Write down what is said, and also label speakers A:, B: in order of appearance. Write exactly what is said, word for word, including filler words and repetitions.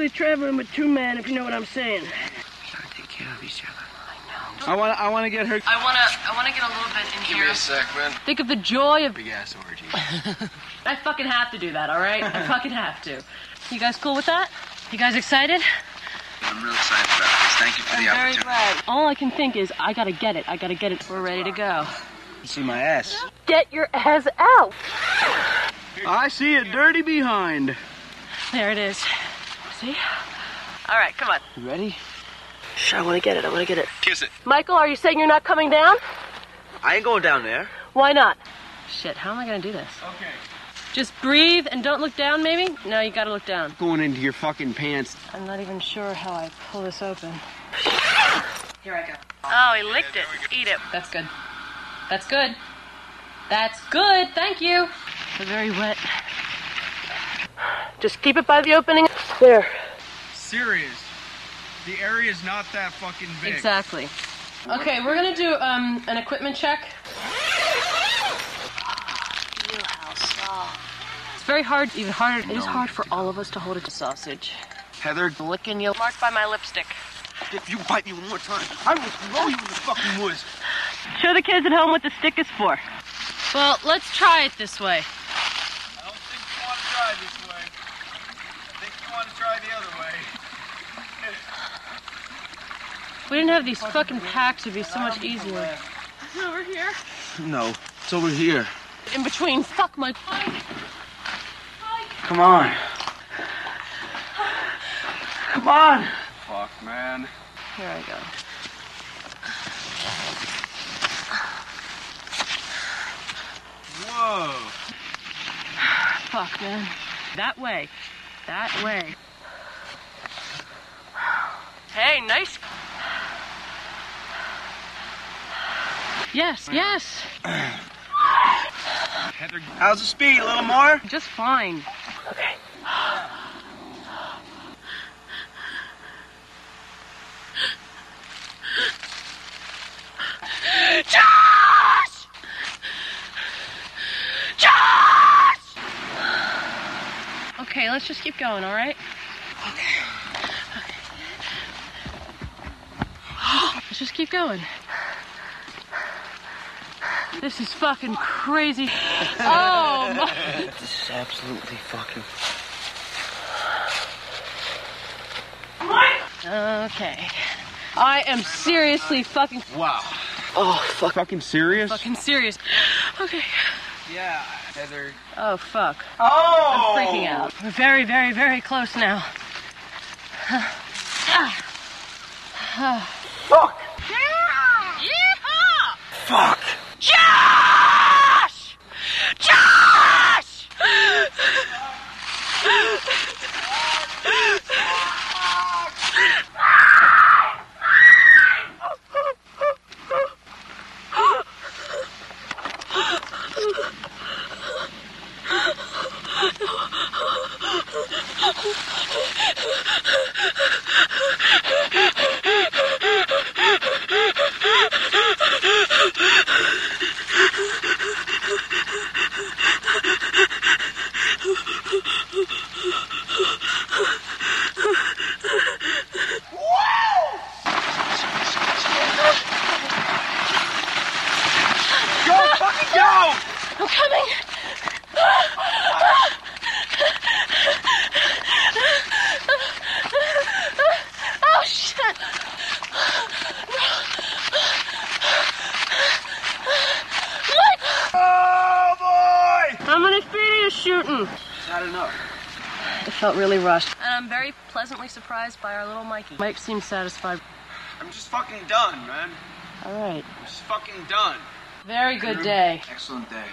A: really traveling with two men, if you know what I'm saying.
B: We gotta take care of each other.
A: I know. I want I want to get her.
C: I want to I want to get a little bit in
D: Give
C: here.
D: me a sec, man.
C: Think of the joy of...
D: Big ass orgy.
C: I fucking have to do that, all right? I fucking have to. You guys cool with that? You guys excited?
D: I'm real excited about this. Thank you for
C: I'm
D: the
C: very
D: opportunity.
C: glad. All I can think is, I gotta get it. I gotta get it. We're ready to go.
A: You see my ass?
C: Get your ass out!
A: I see a dirty behind.
C: There it is. See? All right, come on.
A: You ready?
C: Shh, I want to get it. I want to get it.
D: Kiss it.
C: Michael, are you saying you're not coming down?
B: I ain't going down there.
C: Why not? Shit, how am I gonna do this?
A: Okay.
C: Just breathe and don't look down, maybe? No, you gotta look down.
A: Going into your fucking pants.
C: I'm not even sure how I pull this open. Here I go. Oh, he licked it. Eat it. That's good. That's good. That's good. Thank you. They're very wet. Just keep it by the opening. There.
E: Serious. The area's not that fucking big.
C: Exactly. Okay, we're gonna do um, an equipment check. It's very hard, even harder. It is hard for all of us to hold a sausage.
A: Heather,
C: Licking you. Marked by my lipstick.
A: if you bite me one more time, I will throw you in the fucking woods.
C: Show the kids at home what the stick is for. Well, let's try it this way.
E: I don't think you want to try this way. I think you want to try the other way.
C: If we didn't have these fucking packs, it'd be so much easier. Over here.
A: No, it's over here.
C: In between. Fuck my...
A: Come on. Come on.
E: Fuck, man.
C: Here I go.
E: Whoa.
C: Fuck, man. That way. That way. Hey, nice. Yes, yes.
E: Heather,
A: How's the speed? A little more?
C: Just fine. Okay. Josh! Josh! Okay, let's just keep going, all right? Okay. Okay. Let's just keep going. This is fucking crazy. Oh my.
B: This is absolutely fucking...
C: Okay. I am seriously fucking
A: Wow.
B: Oh, fuck.
A: Fucking serious?
C: fucking serious. Okay.
E: yeah, Heather.
C: Oh fuck.
A: Oh!
C: I'm freaking out. We're very, very, very close now.
A: Fuck!
C: Yeehaw!
B: Fuck.
C: Josh! Josh!
A: Go! Fucking go!
C: I'm coming! Oh shit!
A: Oh boy!
C: How many feet are you shooting?
A: Not enough.
C: It felt really rushed. And I'm very pleasantly surprised by our little Mikey. Mike seems satisfied.
E: I'm just fucking done, man.
C: All right.
E: I'm just fucking done.
C: Very good day.
A: Excellent day.